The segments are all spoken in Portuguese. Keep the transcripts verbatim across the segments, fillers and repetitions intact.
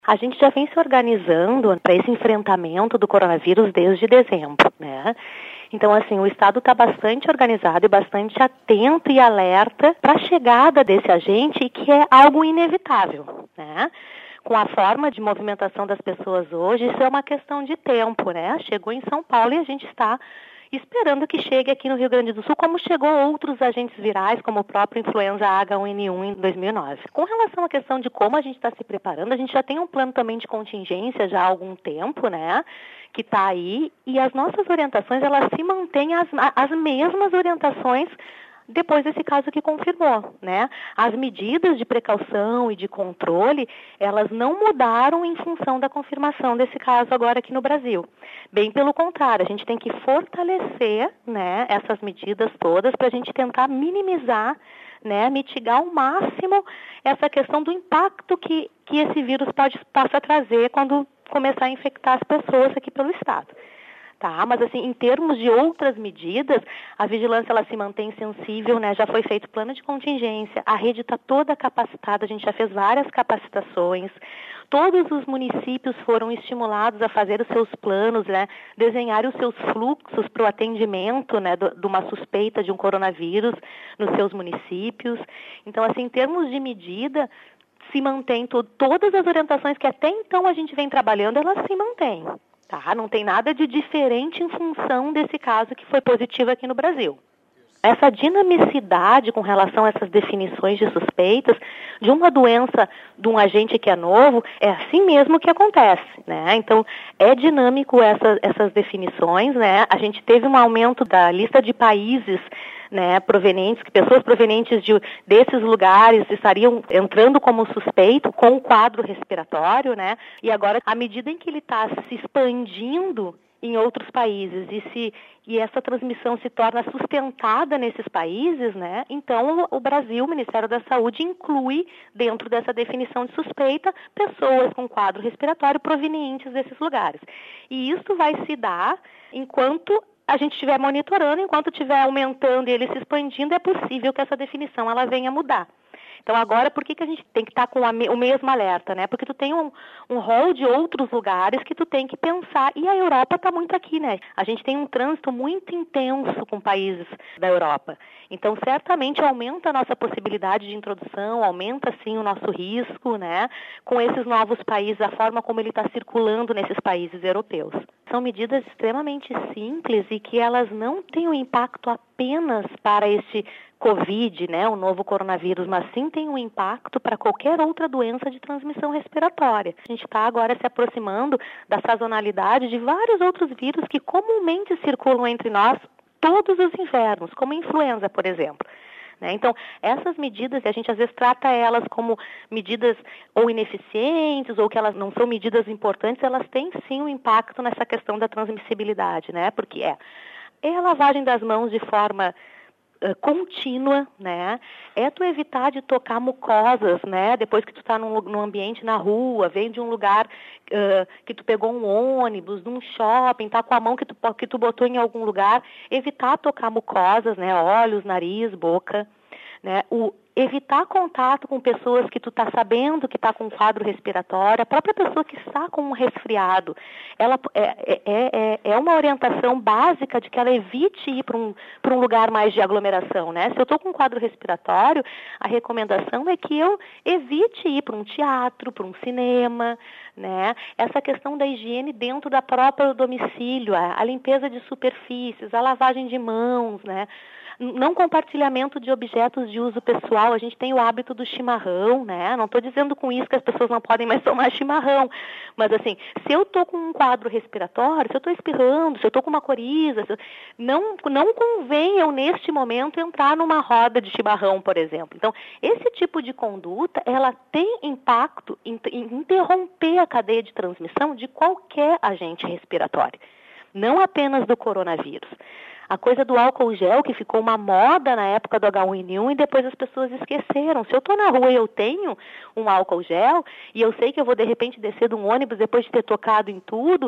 A gente já vem se organizando para esse enfrentamento do coronavírus desde dezembro, né? Então, assim, o Estado está bastante organizado e bastante atento e alerta para a chegada desse agente, que é algo inevitável, né? Com a forma de movimentação das pessoas hoje, isso é uma questão de tempo, né? Chegou em São Paulo e a gente está esperando que chegue aqui no Rio Grande do Sul, como chegou outros agentes virais, como o próprio influenza H um N um em dois mil e nove. Com relação à questão de como a gente está se preparando, a gente já tem um plano também de contingência já há algum tempo, né, que está aí, e as nossas orientações, elas se mantêm as, as mesmas orientações depois desse caso que confirmou, né? As medidas de precaução e de controle, elas não mudaram em função da confirmação desse caso agora aqui no Brasil. Bem pelo contrário, a gente tem que fortalecer, né, essas medidas todas para a gente tentar minimizar, né, mitigar ao máximo essa questão do impacto que, que esse vírus pode, possa trazer quando começar a infectar as pessoas aqui pelo Estado. Tá, mas assim, em termos de outras medidas, a vigilância ela se mantém sensível, né? Já foi feito plano de contingência, a rede está toda capacitada, a gente já fez várias capacitações, todos os municípios foram estimulados a fazer os seus planos, né? Desenhar os seus fluxos para o atendimento, né? Do, de uma suspeita de um coronavírus nos seus municípios. Então, assim, em termos de medida, se mantém to- todas as orientações que até então a gente vem trabalhando, elas se mantêm. Tá? Não tem nada de diferente em função desse caso que foi positivo aqui no Brasil. Essa dinamicidade com relação a essas definições de suspeitas de uma doença, de um agente que é novo, é assim mesmo que acontece, né? Então, é dinâmico essa, essas definições, né? A gente teve um aumento da lista de países, né, provenientes, que pessoas provenientes de, desses lugares estariam entrando como suspeito com o quadro respiratório, né? E agora, à medida em que ele está se expandindo em outros países e, se, e essa transmissão se torna sustentada nesses países, né? Então o Brasil, o Ministério da Saúde, inclui dentro dessa definição de suspeita pessoas com quadro respiratório provenientes desses lugares. E isso vai se dar enquanto a gente estiver monitorando, enquanto estiver aumentando e ele se expandindo, é possível que essa definição ela venha a mudar. Então, agora, por que, que a gente tem que estar com a me, o mesmo alerta, né? Porque tu tem um, um rol de outros lugares que tu tem que pensar, e a Europa está muito aqui, né? A gente tem um trânsito muito intenso com países da Europa. Então, certamente aumenta a nossa possibilidade de introdução, aumenta, sim, o nosso risco, né? Com esses novos países, a forma como ele está circulando nesses países europeus. São medidas extremamente simples e que elas não têm um impacto apenas para este Covid, né, o novo coronavírus, mas sim tem um impacto para qualquer outra doença de transmissão respiratória. A gente está agora se aproximando da sazonalidade de vários outros vírus que comumente circulam entre nós todos os invernos, como a influenza, por exemplo. Né? Então, essas medidas, a gente às vezes trata elas como medidas ou ineficientes ou que elas não são medidas importantes, elas têm sim um impacto nessa questão da transmissibilidade, né? Porque é, é a lavagem das mãos de forma Uh, contínua, né? É tu evitar de tocar mucosas, né? Depois que tu está num, num ambiente na rua, vem de um lugar uh, que tu pegou um ônibus, num shopping, tá com a mão que tu, que tu botou em algum lugar, evitar tocar mucosas, né? Olhos, nariz, boca, né? O evitar contato com pessoas que tu está sabendo que está com um quadro respiratório, a própria pessoa que está com um resfriado, ela é, é, é, é uma orientação básica de que ela evite ir para um, para um lugar mais de aglomeração, né? Se eu estou com um quadro respiratório, a recomendação é que eu evite ir para um teatro, para um cinema, né? Essa questão da higiene dentro da própria domicílio, a, a limpeza de superfícies, a lavagem de mãos, né? Não compartilhamento de objetos de uso pessoal. A gente tem o hábito do chimarrão, né? Não estou dizendo com isso que as pessoas não podem mais tomar chimarrão, mas assim, se eu estou com um quadro respiratório, se eu estou espirrando, se eu estou com uma coriza, eu... não, não convém eu, neste momento, entrar numa roda de chimarrão, por exemplo. Então, esse tipo de conduta, ela tem impacto em, em interromper a cadeia de transmissão de qualquer agente respiratório, não apenas do coronavírus. A coisa do álcool gel, que ficou uma moda na época do H um N um e depois as pessoas esqueceram. Se eu estou na rua e eu tenho um álcool gel e eu sei que eu vou de repente descer de um ônibus depois de ter tocado em tudo,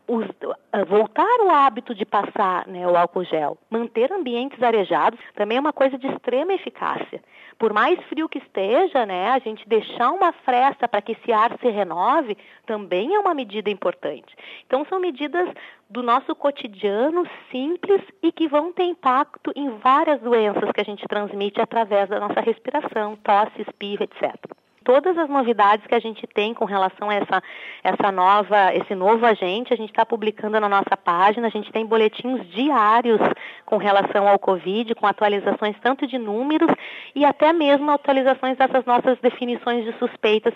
Os, voltar o hábito de passar, né, o álcool gel, manter ambientes arejados, também é uma coisa de extrema eficácia. Por mais frio que esteja, né, a gente deixar uma fresta para que esse ar se renove, também é uma medida importante. Então, são medidas do nosso cotidiano simples e que vão ter impacto em várias doenças que a gente transmite através da nossa respiração, tosse, espirro, etcétera. Todas as novidades que a gente tem com relação a essa, essa nova, esse novo agente, a gente está publicando na nossa página, a gente tem boletins diários com relação ao Covid, com atualizações tanto de números e até mesmo atualizações dessas nossas definições de suspeitas